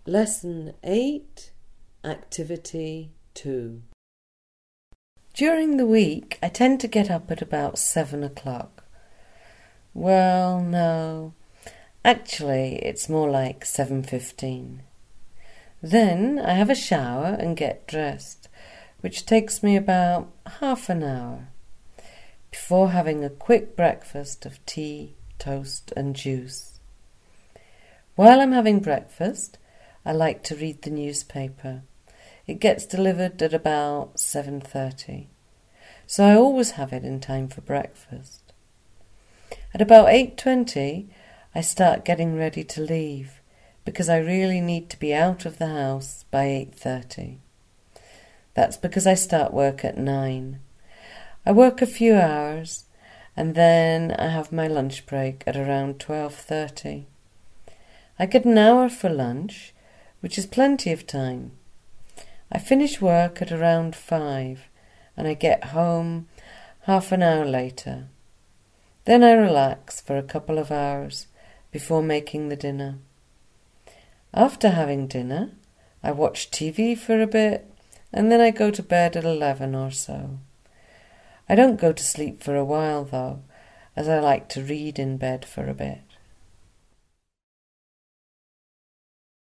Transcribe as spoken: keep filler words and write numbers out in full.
Lesson eight, Activity two. During the week, I tend to get up at about seven o'clock. Well, no, actually, it's more like seven fifteen. Then I have a shower and get dressed, which takes me about half an hour, before having a quick breakfast of tea, toast and juice. While I'm having breakfast, I like to read the newspaper. It gets delivered at about seven thirty, so I always have it in time for breakfast. At about eight twenty, I start getting ready to leave, because I really need to be out of the house by eight thirty. That's because I start work at nine. I work a few hours, and then I have my lunch break at around twelve thirty. I get an hour for lunch, which is plenty of time. I finish work at around five, and I get home half an hour later. Then I relax for a couple of hours before making the dinner. After having dinner, I watch T V for a bit, and then I go to bed at eleven or so. I don't go to sleep for a while, though, as I like to read in bed for a bit.